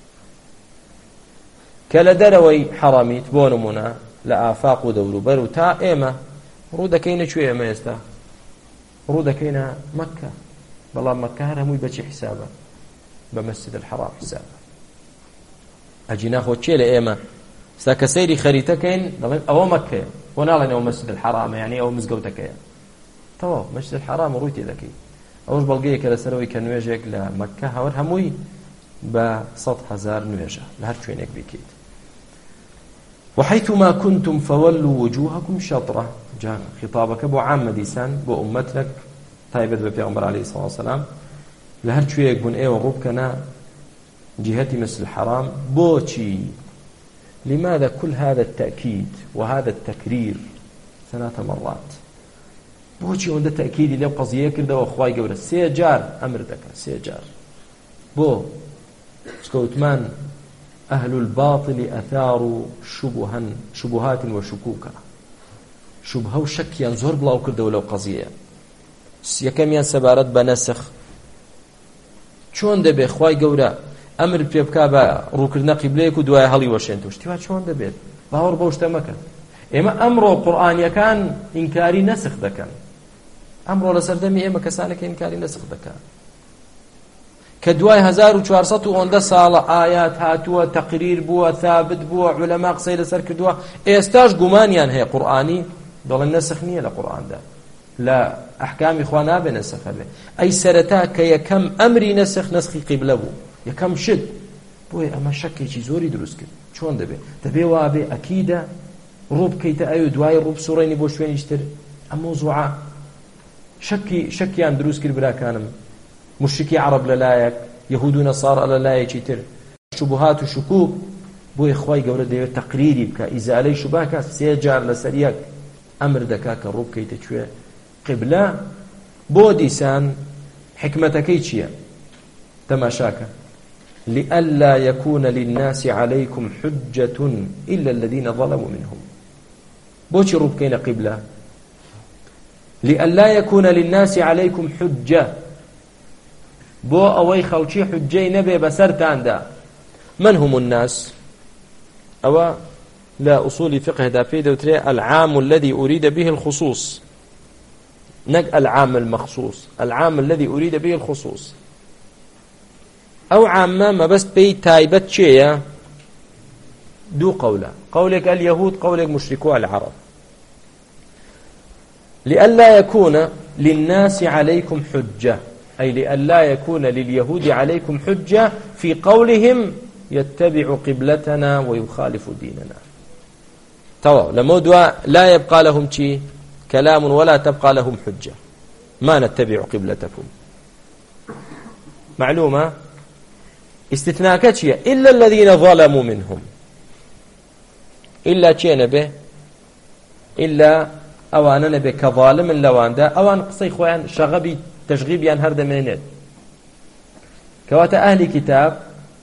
کە لە دەرەوەی حەڕەمیت بۆ نمونە لە ئافاق و دەوروبەر و تا ئێمە ڕوو دەکەینە کوێ ئێمە ئێستا ڕوو دەکەینە مەککە بەڵام مەککە هەر هەمووی بەچی حیسابە بە مەسجد الحەرام حیسابە ئەجی ناخۆ چێ لە ئێمە ستا کە سەیری خەریتەکەین دەڵێن ئەوە مەککەیە بۆ ناڵێن ئەوە مەسجد الحەرامە یعنی ئەوە مزگەوتەکەیە تەواو مەسجد الحەرام ڕووی تێ دەکەی ئەوش بەڵگەیەکە لەسەرەوەی کە نوێژێک لە مەککە هەور هەمووی بە سەد هەزار نوێژە لە هەر شوێنێک بکەیت وحيثما كنتم فولوا وجوهكم شطرة جان خطابك بو عام ديسان بو أمتك تايبت ببيغمبر عليه الصلاة والسلام لهر شويك بون ايه وروبكنا جهتي مثل الحرام بوشي لماذا كل هذا التأكيد وهذا التكرير ثلاث مرات بوشي عند تأكيد اللي قضية كده وأخواي قولة سيجار أمر دكا سيجار بو سكوتمان أهل الباطل أثاروا شبها شبهات وشكوكا شبهة وشك ينظر بلاو كرده ولو قضية يكم ينسبارت بنسخ چۆن دەبێ خوای گەورە ئەمر پێ بکا بە ڕووکردنە قیبلەیەک و دوای هەڵی وەشێنتەوە شتیوا چۆن دەبێت باوەڕ بەو شتە مەکەن ئێمە ئەمڕۆ قورئانیەکان ئینکاری نەسخ دەکەن ئەمڕۆ لە سەردەمی ئێمە کەسانێک ئینکاری نەسخ دەکەن کە دوای هەزار و چوارسەد و ئۆندە ساڵە ئايات هاتووە تەقریر بووە ثابت بووە عولەما قسەی لەسەر کردووە ئێستاش گومانیان هەیە قورئانی دەڵێن نەسخ نییە لە قورئاندا لە ئەحکامی خوا نابێ نەسخ بێ ئەی سەرەتا کە یەکەم ئەمری نەسخ نەسخی قیبلە بوو یەکەم شت بۆیە ئەمە شەکێکی زۆری دروست کرد چۆن دەبێ دەبێ وابێ ئەکیدە ڕوو بکەیتە ئەوێ دوای ڕوو بسوڕێنی بۆ شوێنیشتر ئەم مۆزوعە شەکی شەکیان دروست کرد براکانم مشرکی عرب لەلایەک یەهود و نەسارا لەلایەکی تر شوبهات و شکوک بۆیە خوای گەورە دەوێت تەقریری بکە ئیزالەی شوبهاکە سێ جار لەسەر یەک ئەمر دەکا کە ڕوو بکەیتە کوێ قیبلە بۆ دیسان حکمەتەکەی چییە تەماشاکە لئلا يكون للناس عليكم حجة إلا الذين ظلموا منهم بوشي روب كين قبلة لئلا يكون للناس عليكم حجة بو أوي خلشي حجي نبي بسرتان دا من هم الناس أو لا أصول فقه دا في دوتري العام الذي أريد به الخصوص نق العام المخصوص العام الذي أريد به الخصوص أو عامة ما بس بي تايبت شيء دو قولة قولك اليهود قولك مشركو العرب لئلا يكون للناس عليكم حجة أي لئلا يكون لليهود عليكم حجة في قولهم يتبع قبلتنا ويخالف ديننا توا لمودوا لا يبقى لهم شيء كلام ولا تبقى لهم حجة ما نتبع قبلتكم معلومة استثناء كتشية إلا الذين ظلموا منهم إلا شيء نبه إلا أوانا نبه كظالم لوان دا أوان قصي خوان شغبي تشغيبيان هرد منينات كواتا أهل كتاب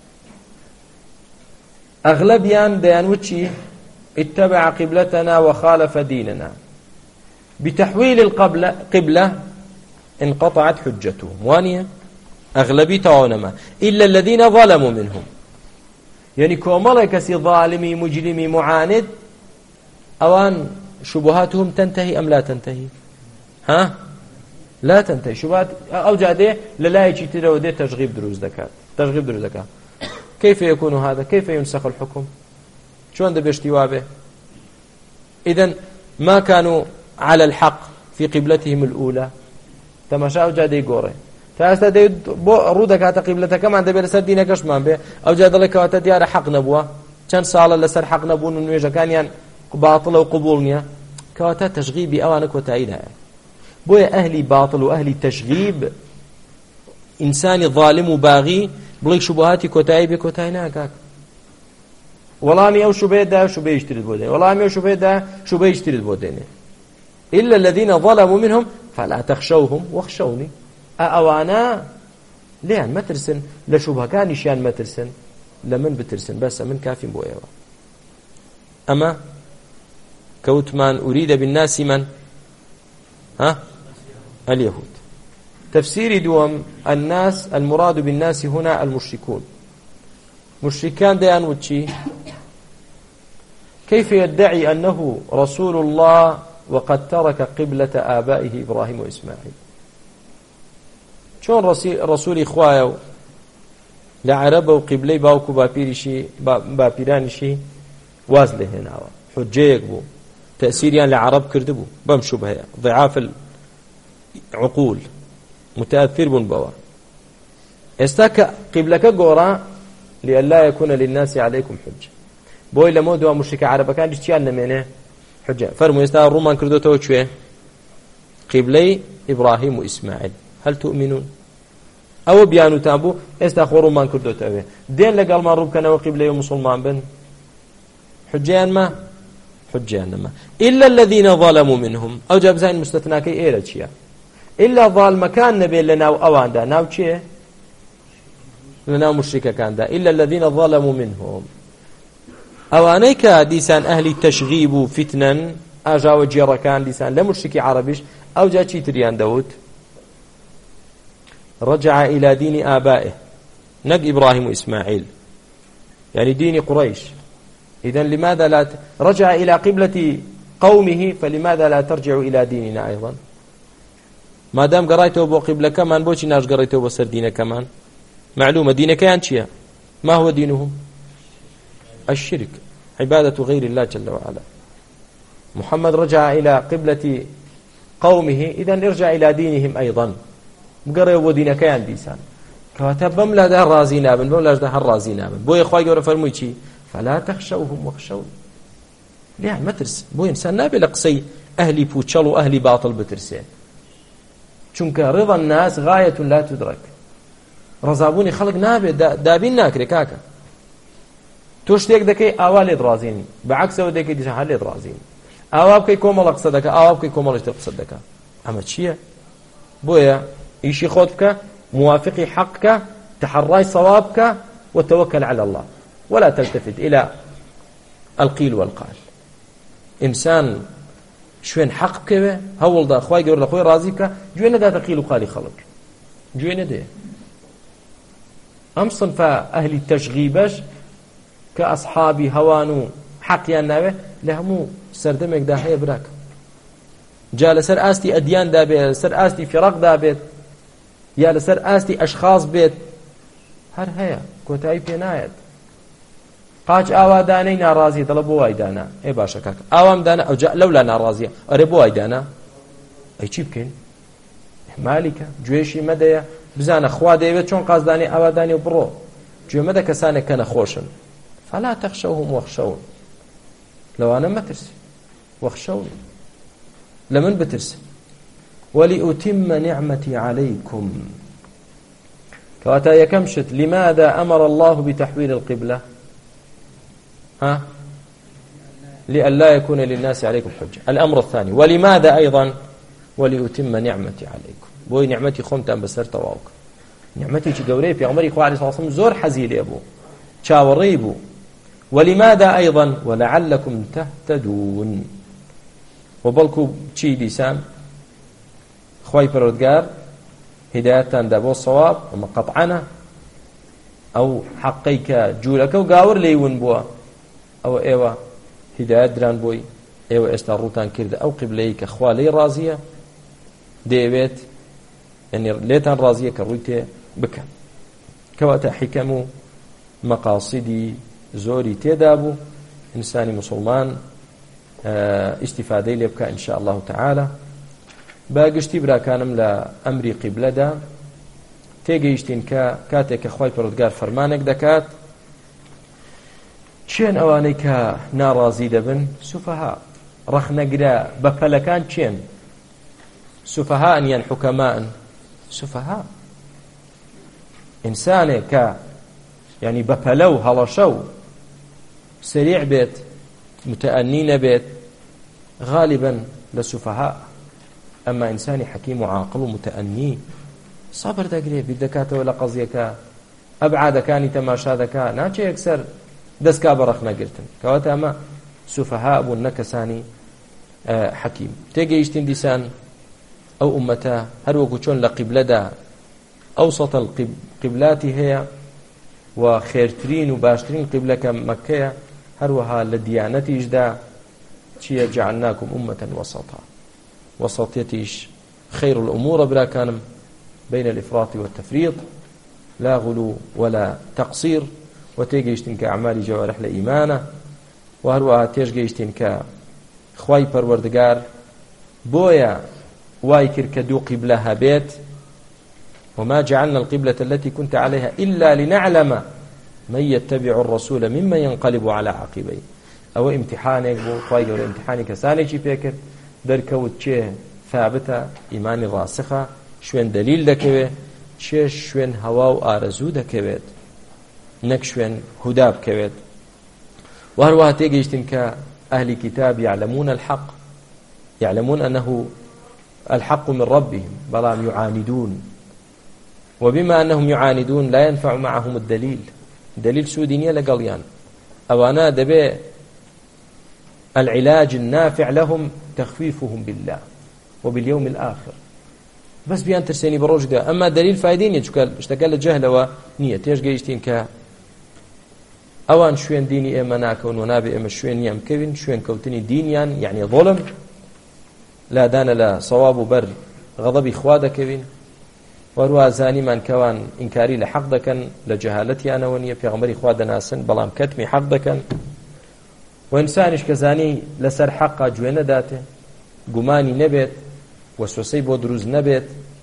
أغلبيان بيان وشي اتبع قبلتنا وخالف ديننا بتحويل القبلة قبلة انقطعت حجتهم وانية أغلبي تعونما إلا الذين ظلموا منهم يعني كومالي كسي ظالمي مجرمي معاند أوان شبهاتهم تنتهي أم لا تنتهي ها لا تنتهي شبهات أو جاده للا يجي ترى تشغيب دروز دكات تشغيب دروز دكات كيف يكون هذا كيف ينسخ الحكم شلون ده بيشتوابه إذن ما كانوا على الحق في قبلتهم الأولى تماشا جاده يقوري فاستا دي رودك هاتا قبلتك كما عند بير سر دينك اشمان به او جاد لك هاتا ديار حق نبوه كان صال لسر حق نبون نويجا كان يعني باطل وقبولنيا كواتا تشغيبي اوانك وتعيدها بويا اهلي باطل واهلي تشغيب انسان ظالم وباغي بليك شبهاتي كوتايبي كوتاينا كاك والله او شبهه دا شبهه يشتري بودين والله او شبهه دا شبهه يشتري بودين الا الذين ظلموا منهم فلا تخشوهم واخشوني أوانا ليان ما ترسن لشبه كان يشيان ما ترسن لمن بترسن بس من كافي بويا أما كوت من أريد بالناس من ها اليهود تفسير دوم الناس المراد بالناس هنا المشركون مشركان ديان وتشي كيف يدعي أنه رسول الله وقد ترك قبلة آبائه إبراهيم وإسماعيل چون رسولی خوایە و لە عەرەبە و قیبلەی باوک و باپیریشی باپیرانیشی واز لێ هێناوە حجەیەک بوو تەسیریان لە عەرەب کردبوو بەم شوبهەیە ضعاف العقول متأثر بوون بەوە ئێستا کە قیبلەکە گۆڕا لئلا يكون للناس عليكم حجة بۆی لەمەوە دووە مشرکە عەرەبەکانیش چیان نەمێنێ حجە فەرمووی ئێستا ڕوومان کردوتەوە کوێ قیبلەی ئیبراهیم و ئیسماعیل هل تؤمنون أو بيانو تابو استخوروا من كردو تابي دين لقال ما روب كانوا قبلة مسلمان بن حجيان ما حجيان ما إلا الذين ظلموا منهم أو جاب زين مستثنى كي إيرا تشيا إلا ظال مكان نبي لنا أوان دا ناو تشيه لنا مشركة كان دا إلا الذين ظلموا منهم أوانيك ديسان أهل تشغيب فتنا أجاو جيرا كان ديسان لمشركي عربيش أو جا تشي تريان داود رجع إلى دين آبائه نق إبراهيم وإسماعيل يعني دين قريش إذن لماذا لا ت... رجع إلى قبلة قومه فلماذا لا ترجع إلى ديننا أيضا ما دام قرأته بو قبلة كمان بوشي ناش قرأته بسر دينه كمان معلومة دينك ينشيها ما هو دينهم الشرك عبادة غير الله جل وعلا محمد رجع إلى قبلة قومه إذن ارجع إلى دينهم أيضا بقرأ ودينك يان ديسان كاتب بملا ده رازي نابن بملا ده رازي نابن بو إخوائي قرأ فرموي شي فلا تخشوهم واخشون ليه ما ترس بو إنسان نابي لقصي أهلي بوشل وأهلي باطل بترسين چونك رضا الناس غاية لا تدرك ڕەزابوونی خەڵک نابێت دابین ناکرێت کاکە تۆ شتێک دەکەی ئاوا لێت ڕازینی بەعەکسەوە دەکەی دیسە هەر لێت ڕازینی ئاوا بکەی کۆمەڵە قسە دەکە ئاوا بکەی کۆمەڵەشتر قسە دەکە ئەمە چییە؟ بۆیە ئیشی خۆت بکە موافقی حەق بکە تحڕای صواب بکە وتوكل على الله ولا تلتفت إلى القيل والقال إنسان شوين حق بكوه هول دا خواهي قول لخوي رازي بكا جوين دا تقيل وقالي خلق جوين دا أم صنف أهل التشغيبش كأصحابي هوانو حقيان ناوه لهمو سردمك دا هيا براك جا لسر آستي أديان دا بيت لسر آستي فرق دا بيت يا لسر آستي أشخاص بيت هر هيا كوتاي بينايت قاچ ئاوادانەی ناڕازی دەڵە بۆ وای دانا ئێ باشە کاکە ئاوام دانا ئەو جا لەولا ناڕازیە ئەرێ بۆ وای دانا ئەی چی بکەین مالیکە گوێشی مەدەیە بزانە خوا دەیەوێت چۆن قازدانی ئاوادانی و بڕۆ گوێ مەدە کەسانێک کە نەخۆشن فەلا تەخشەوهم وەخشەون لەوانە مەترسی وەخشەون لە من بترسن وەلیئوتیمە نعمەتی عەلەیکم کەواتە یەکەم شت لماذا أمر الله بتحويل القبلة ها لئلا يكون للناس عليكم حجة الأمر الثاني ولماذا أيضا وليتم نعمتي عليكم بوي نعمتي خمتان بسر تواوك نعمتي چی گەورەی پێغەمبەری خوا عەلەیهی سەڵام زۆر حەزی لێ بوو چاوەڕێی بوو ولماذا أيضا ولعلكم تهتدون وبەڵکو چی دیسان خوای پەروەردگار هدایەتان دا بۆ سەواب ئەمە قەطعەنە ئەو حەقەی کە جوولەکە و گاور لێیون بووە ئەوە ئێوە هدایەت دران بۆی ئێوە ئێستا ڕووتان کردە ئەو قیبلەی کە خوا لێی ڕازیە دەیەوێت یعنی لێتان ڕازیە کە ڕووی تێ بکەن کەواتە حیکەم و مەقاسیدی زۆری تێدا بوو ئینسانی موسڵمان ئیستیفادەی لێ بکە ئینشاء الله تعالى باگشتی براکانم لە ئەمری قیبلەدا تێگەیشتین کە کاتێک کە خوای پەروەردگار فەرمانێک دەکات چێن ئەوانەی کە ناڕازی دەبن سوفەها ڕەخنەگرە بە پەلەکان چێن سوفەها یان حوکەمان سوفەها ئینسانێک کە یعنی بە پەلە و هەڵەشە و سریع بێت متەئەنی نەبێت غالیبەن لە سوفەها ئەمما ئینسانی حەکیم و عاقڵ و متەئەنی سەبر دەگرێت بیر دەکاتەوە لە قەزیەکە ئەبعادەکانی تەماشا دەکات ناچێ یەکسەر دەستکا بە ڕەخنەگرتن کەواتە ئەمە سوفەها بوون نە کەسانی حەکیم تێگەیشتین دیسان ئەو ئومەتە هەر وەکو چۆن لە قیبلەدا ئەوسەتە القیبلاتی هەیە و خێرترین و باشترین قیبلەکە مەککەیە هەروەها لە دیانەتیشدا چییە جعلناکم ئومەتەن وەسەطا وەسەطیەتیش خەیر الأمور براکانم بين الإفراط والتفريط لا غلو ولا تقصير وتيجيشتن كأعمال جوارح لإيمانه وهروها تيجيشتن كخواي پروردگار بويا وايكر كدو قبلها بيت وما جعلنا القبلة التي كنت عليها إلا لنعلم من يتبع الرسول ممن ينقلب على عقبيه أو امتحانك بو خواي قول امتحانك ساني چي بيكر دركوت چه ثابتة إيمان راسخة شوين دليل دكوه چه شوين هوا و آرزو دكوه نك شوين هدا بكوه وهروها تيجيشتن كأهل كتاب يعلمون الحق يعلمون أنه الحق من ربهم بلام يعاندون وبما أنهم يعاندون لا ينفع معهم الدليل دليل سودينية لقليان أوانا دبي العلاج النافع لهم تخفيفهم بالله وباليوم الآخر بس بيان ترسيني بروج ده أما دليل فايدين يتشكال اشتكال الجهل ونية تيش جيشتين ك أوان شوين ديني إما ناكون ونابي إما شوين يام كevin شوين كوتني دينيان يعني ظلم لا دان لا صواب بر غضب إخواد كevin وروا زاني من كوان إنكاري لحق دكن لجهالتي أنا ونية في غمر إخواد ناسن بلام كتمي حق دكن وإنسانش كزاني لسر حقا جوينة داته قماني نبت وسوسي بو دروز نبت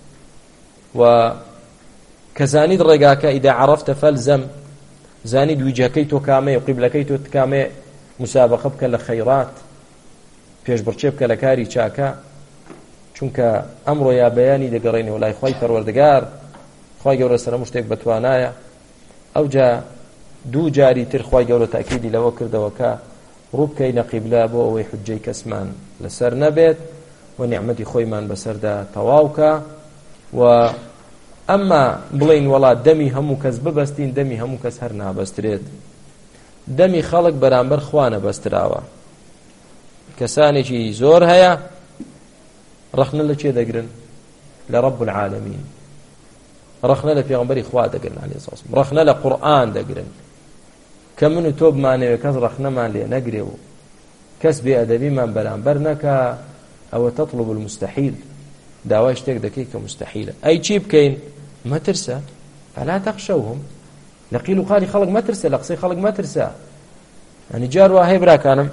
وكزاني الرقاك إذا عرفت فالزم زاني دوجهكي تو كامي وقبلكي تو تكامي مسابقة بك لخيرات پیش برچه بك لكاري چاكا چونك أمر يا بياني دقريني ولا يخوي پروردگار خوای گەورە سەرهەموو شتێک بەتوانایە. ئەوجا دوو جاری تر خوای گەورە تاکیدی لەوە کردەوە کە ڕوو بکەینە قیبلە بۆ ئەوەی حوجەی کەسمان لەسەر نەبێت و نیعمەتی خۆیمان بەسەردا تەواوکە. و ئەمما بڵین وڵات دەمی هەموو کەس ببەستین، دەمی هەموو کەس هەر نابەسترێت. دەمی خەڵک بەرامبەر خوا نەبەستراوە. کەسانێکی زۆر هەیە ڕەخنە لە چێ دەگرن؟ لە ڕەب العالەمین، ڕەخنە لە پێغەمبەری خوا دەگرن عەلەیهی سڵام، ڕەخنە لە قورئان دەگرن کە من و تۆ بمانەوێ کەس ڕەخنەمان لێ نەگرێ و کەس بێئەدەبیمان بەرامبەر نەکا، ئەوە تەطلب المستحیل، داوای شتێک دەکەی کە مستحیلە. ئەی چی بکەین؟ مەترسە، فەلا تەخشەوهم، لە قیل و قالی خەڵک مەترسە، لە قسەی خەڵک مەترسە. ئەنی جار وا هەیە براکانم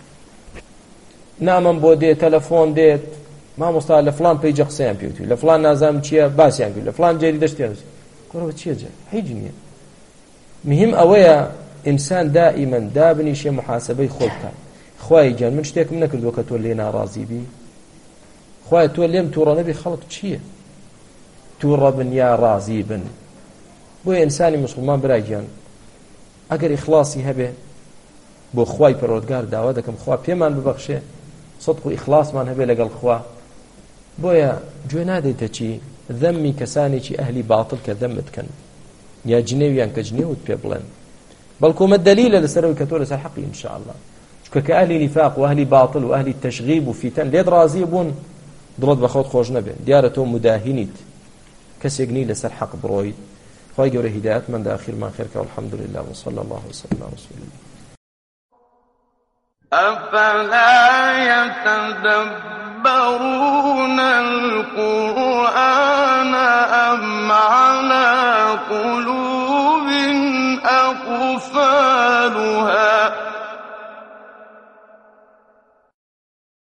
نامم بۆ دێت، تەلەفۆن دێت، مامۆستا لە فڵان پەیجە قسەیان پێوتوی، لە فڵان نازانم چییە باسییان کرد، لە فڵان جێری دەشتیان گۆڕەوە چییە جە هیچ نییە. مهم ئەوەیە ئینسان دائیمەن دابنیشێ محاسبەی خۆ بکات. خوای گیان من شتێکم نەکردووە کە تۆ لێ ناڕازی بی، خوای تۆ لێم تووڕە نەبی، خەڵک چییە تووڕە بن یا ڕازی بن. بۆیە ئینسانی موسڵمان برای گیان ئەگەر ئیخلاسی هەبێ بۆ خوای پەروەردگار داوا دەکەم خوا پێمان ببەخشێ، صدق و ئیخلاسمان هەبێ لەگەڵ خوا. بۆیە گوێ نادەیتە چی ذەمی کەسانێکی ئەهلی باتڵ کە دەمت کەن یا جنێویان کە جنێوت پێ بڵێن، بەڵکومە دەلیلە لەسەرەوەی کە تۆ لەسەر حەقی ئینشاءالله. چونکە کە ئەهلی نیفاق و ئەهلی باتڵ و ئەهلی تەشغیب و فیتەن لێت ڕازی بوون دڵت بە خۆت خۆش نەبێت، دیارە تۆ مداهینیت، کەسێک نی لەسەر حەق بڕۆیت. خوای گەورە هیدایەتمان دا ئاخیرمان خێرکە والحەمدولله وصلی الله وسلم على رسول الله. أفلا يتدبرون القرآن أم على قلوب أقفالها